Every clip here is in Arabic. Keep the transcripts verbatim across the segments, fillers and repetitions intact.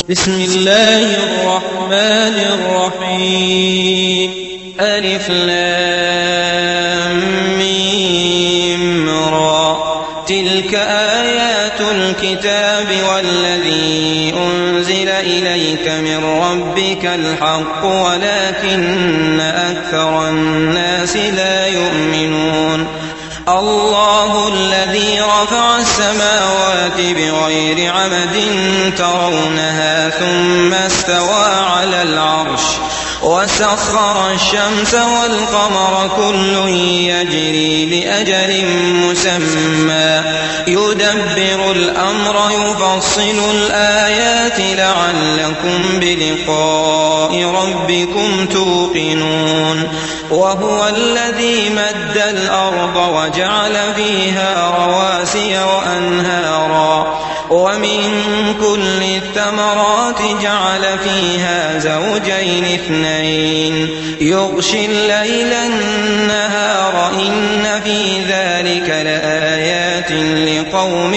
بسم الله الرحمن الرحيم. ألف لام ميم را. تلك آيات الكتاب والذي أنزل إليك من ربك الحق ولكن أكثر الناس لا يؤمنون. الله الذي رفع السماوات بغير عمد ترونها ثم استوى على العرش وسخر الشمس والقمر كل يجري لأجل مسمى يدبر الأمر يفصل الآيات لعلكم بلقاء ربكم توقنون. وهو الذي مد الأرض وجعل فيها رواسي وأنهارا ومن كل الثمرات جعل فيها زوجين اثنين يغشي الليل النهار إن في ذلك لآيات لقوم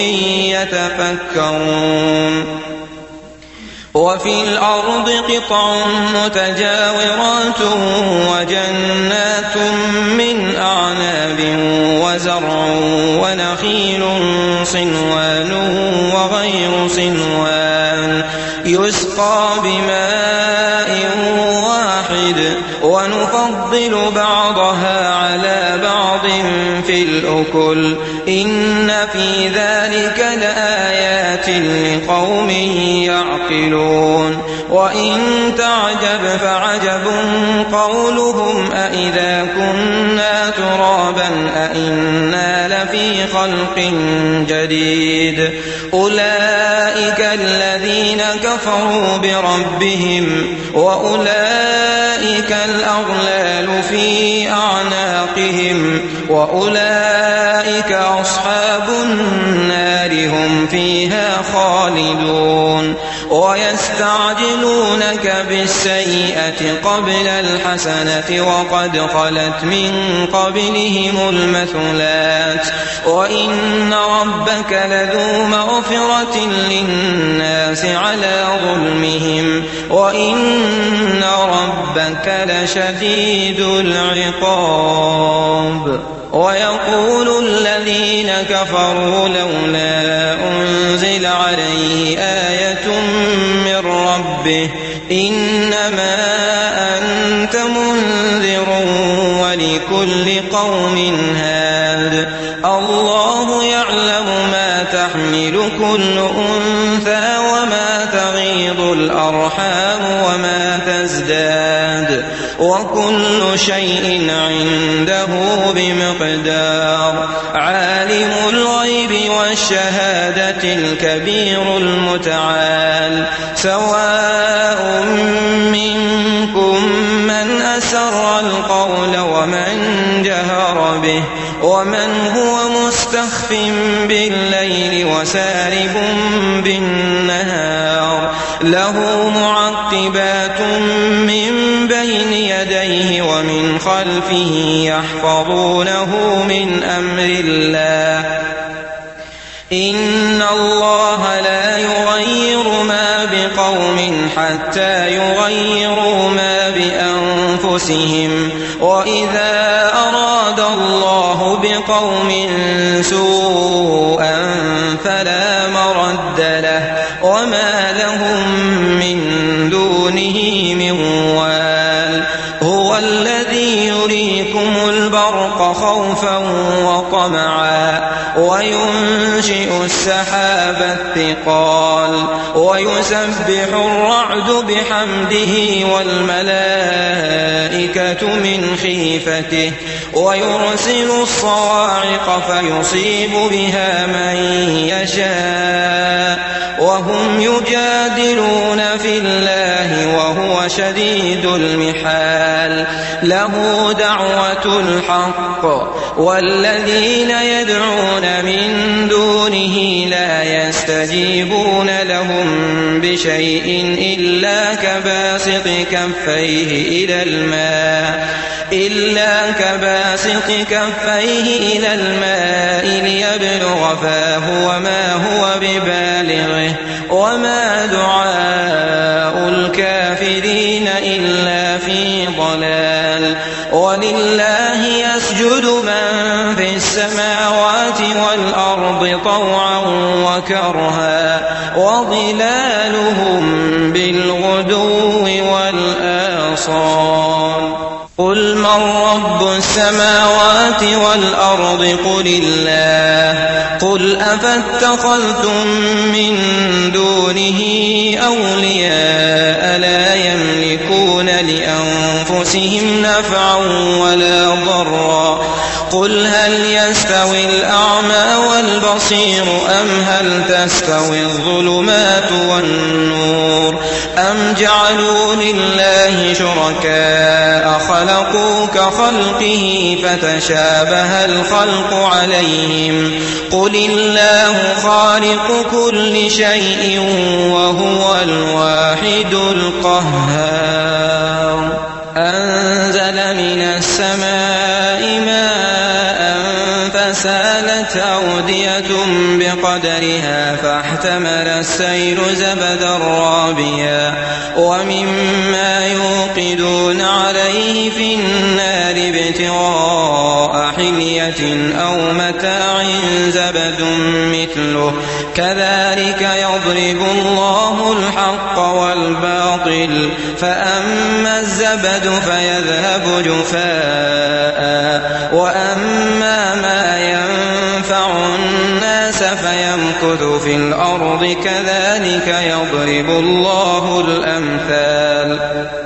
يتفكرون. وفي الأرض قطع متجاورات وجنات من أعناب وزرع ونخيل صنوان وغير صنوان يسقى بماء واحد ونفضل بعضها على بعض في الأكل إن في ذلك لآيات لقوم يعقلون. وإن تعجب فعجب قولهم أإذا كنا ترابا أإنا لفي خلق جديد. أولئك الذين كفروا بربهم وأولئك الأغلال في أعناقهم وأولئك أصحاب النار هم فيها خالدون. ويستعجلونك بالسيئة قبل الحسنة وقد خلت من قبلهم المثلات وإن ربك لذو مغفرة للناس على ظلمهم وإن ربك لشديد العقاب. ويقول الذين كفروا لولا أنزل عليه آية من ربه إنما أنت منذر ولكل قوم هاد. الله يعلم ما تحمل كل أنثى وما تغيض الأرحام وما تزداد وكل شيء عنده بمقدار. عالم الغيب والشهادة الكبير المتعال. سواء منكم من أسر القول ومن جهر به ومن هو مستخف بالليل وسارب بالنهار. له معقبات من بين يديه ومن خلفه يحفظونه من أمر الله. إن الله لا يغير ما بقوم حتى يغيروا ما بأنفسهم وإذا أراد الله بقوم سوءا فلا مرد له وما لهم من دونه من وال. هو الذي يريكم البرق خوفا وطمعا وينشئ السحاب الثقال ويسبح الرعد بحمده والملائكة من خيفته ويرسل الصواعق فيصيب بها من يشاء وهم يجادلون في الله وهو شديد المحال. له دعوة الحق والذين يدعون من دونه لا يستجيبون لهم بشيء إلا كباسط كفيه إلى الماء إلا كباسط كفيه إلى الماء ليبلغ فاه وما هو ببالغه وما دعاء ولله يسجد من في السماوات والأرض طوعا وكرها وظلالهم بالغدو والآصال قل من رب السماوات والأرض قل الله قل أفاتخذتم من دونه أولياء لا يملكون لأنفسهم نفعا ولا ضرا قل هل يستوي الأعمى والبصير أم هل تستوي الظلمات والنور أم جعلوا لله شركاء خلقوا كخلقه فتشابه الخلق عليهم قل الله خالق كل شيء وهو الواحد القهار أنزل من السماء ماء فسالت أودية بقدرها فاحتمل السيل زبدا رابيا ومما يوقدون عليه في النار ابتغاء حلية أو متاع زبد مثله كذلك يضرب الله الحق والباطل فأما الزبد فيذهب جفاء وأما ما ينفع الناس فيمكث في الأرض كذلك يضرب الله الأمثال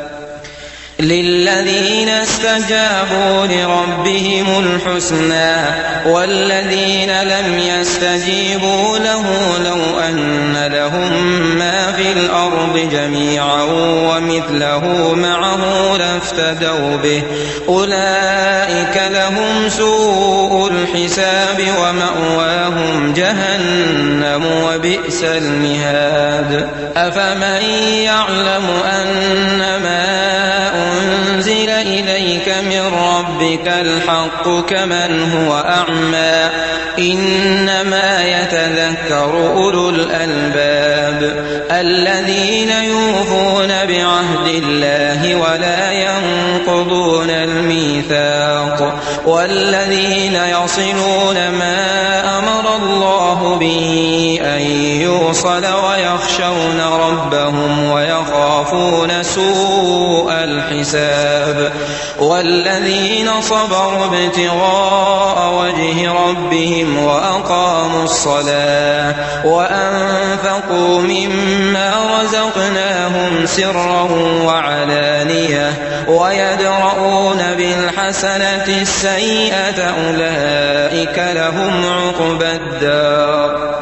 للذين استجابوا لربهم الحسنى والذين لم يستجيبوا له لو أن لهم ما في الأرض جميعا ومثله معه لافتدوا به أولئك لهم سوء الحساب ومأواهم جهنم وبئس المهاد أفمن يعلم أنما أنزل إليك من ربك الحق كمن هو أعمى إنما يتذكر أولو الألباب الذين يوفون بعهد الله ولا ينقضون الميثاق والذين يصلون ما أمر الله به أن يوصل ويخشون ربهم ويخافون سوء الحساب والذين صبروا ابتغاء وجه ربهم وأقاموا الصلاة وأنفقوا مما رزقناهم سرا وعلانية ويدرؤون بالحسنة السيئة أولئك لهم عقبى الدار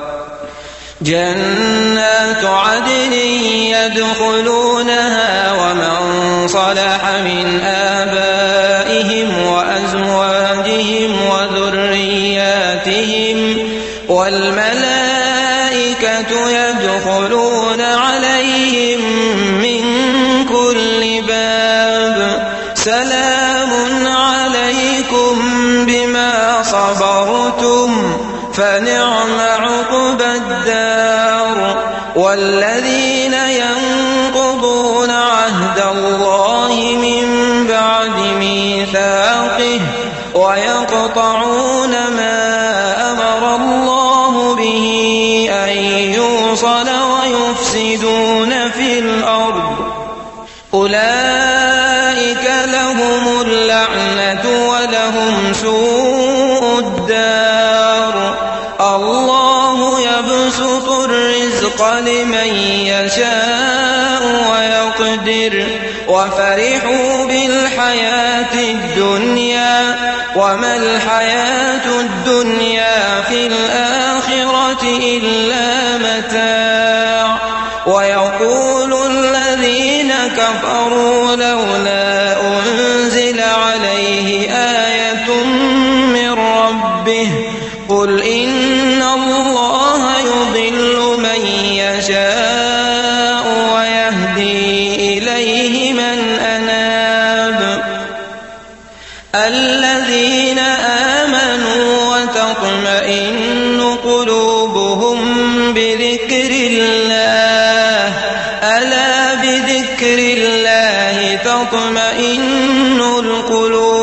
جنات عدن يدخلونها ومن صلح من آبائهم وأزواجهم وذرياتهم والملائكة يدخلون عليهم من كل باب سلام عليكم بما صبرتم فنعم عقبى الدار والذين ينقضون عهد الله من بعد ميثاقه ويقطعون ما أمر الله به أن يوصل ويفسدون في الأرض أولئك لهم اللعنة ولهم سوء الدار الله يبسط الرزق لمن يشاء ويقدر وفرحوا بالحياة الدنيا وما الحياة الدنيا في الآخرة إلا متاع ويقول الذين كفروا لولا أنزل عليه آية من ربه قل إن الله يضل من يشاء ويهدي إليه من أناب الذين آمنوا وتطمئن قلوبهم بذكر الله ألا بذكر الله تطمئن القلوب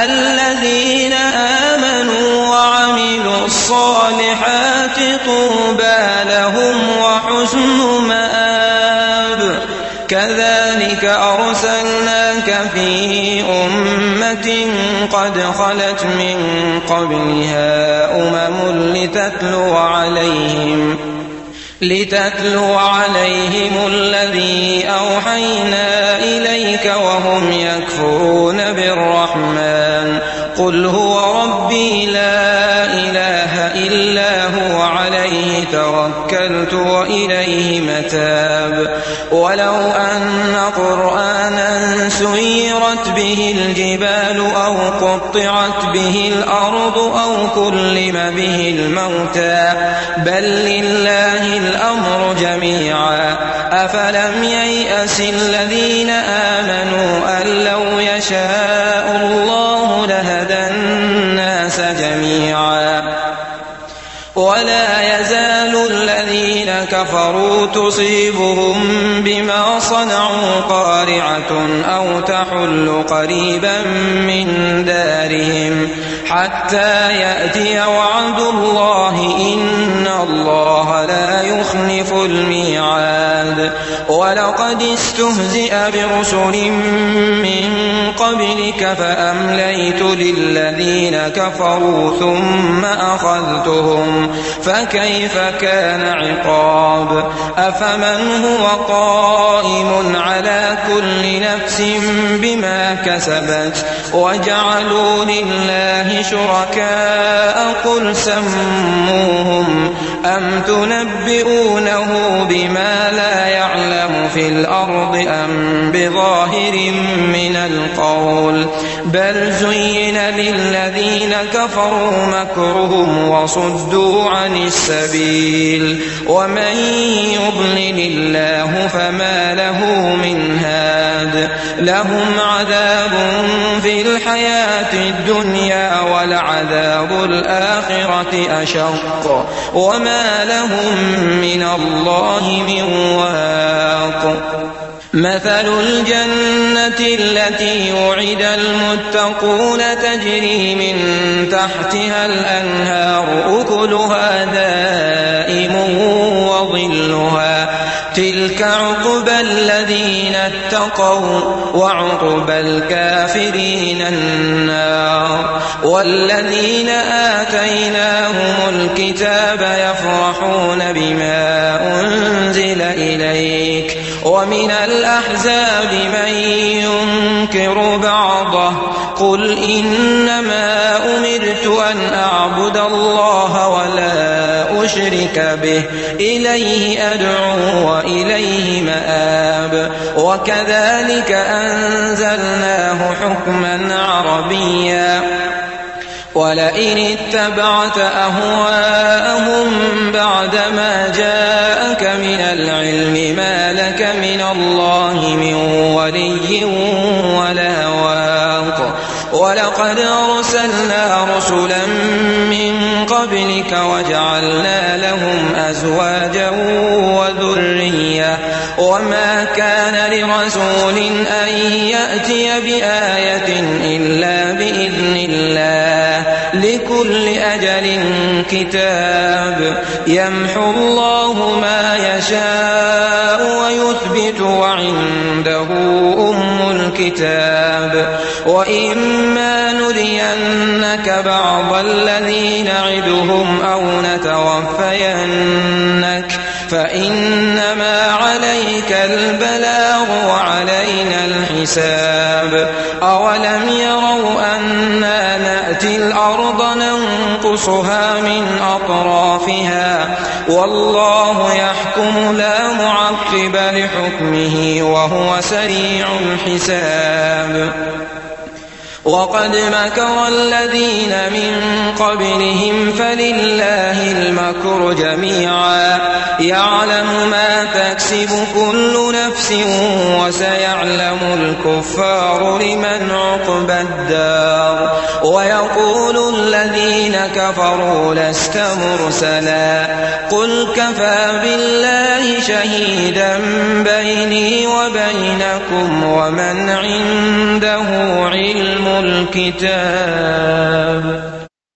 الذين آمنوا وعملوا الصالحات طوبى لهم وحسن مآب كذلك أرسلناك في أمة قد خلت من قبلها أمم لتتلو عليهم لتتلو عليهم الذي أوحينا إليك وهم يكفرون بالرحمن قل هو ربي لا إله إلا هو عليه توكلت وإليه متاب ولو أن قرآنا سيرت به الجبال أو قطعت به الأرض أو كلم به الموتى بل لله الأمر جميعا أفلم ييأس الذين آمنوا أن لو يشاء الله لهدى الناس جميعا ولا يزال الذين كفروا تصيبهم بما صنعوا قارعة أو تحل قريبا من دارهم حتى يأتي وعد الله إن الله لا يخلف الميعاد ولقد استهزئ برسل من قبلك فأمليت للذين كفروا ثم أخذتهم فكيف كان عقاب أفمن هو قائم على كل نفس بما كسبت وجعلوا لله شركاء قل سموهم أم تنبئونه بما لا يعلم في الأرض أم بظاهر من القول بل زين للذين كفروا مكرهم وصدوا عن السبيل ومن يضلل الله فما له من هاد لهم عذاب في الحياة الدنيا ولعذاب الآخرة أشق وما لهم من الله من واق مثل الجنة التي وعد المتقون تجري من تحتها الأنهار أكلها دائم وظلها تلك عقبى الذين اتقوا وعقبى الكافرين النار والذين آتيناهم الكتاب يفرحون بما أنزل إليك ومن الأحزاب من ينكر بعضه قل إنما أمرت أن أعبد الله ولا أشرك به إليه أدعو وإليه مآب وكذلك أنزلناه حكما عربيا ولئن اتبعت أهواءهم بعدما جاءك من العلم ما لك من الله من ولي ولا واق ولقد أرسلنا رسلا من قبلك وجعلنا لهم أزواجا وذرية وما كان لرسول أن يأتي بآية إلا بإذن الله لكل أجل كتاب يمحو الله ما يشاء ويثبت وعنده أم الكتاب وإما نرينك بعض الذي نعدهم أو نتوفينك فإنما عليك البلاغ وعلينا الحساب أولم يروا أنا نأتي الأرض ننقصها من أطرافها والله يحكم لا معقب لحكمه وهو سريع الحساب وقد مكر الذين من قبلهم فلله المكر جميعا يعلم ما تكسب كل نفس وسيعلم الكفار لمن عقبى الدار ويقول الذين كفروا لست مرسلا قل كفى بالله شهيدا بيني وبينكم وبينكم ومن عنده علم الكتاب.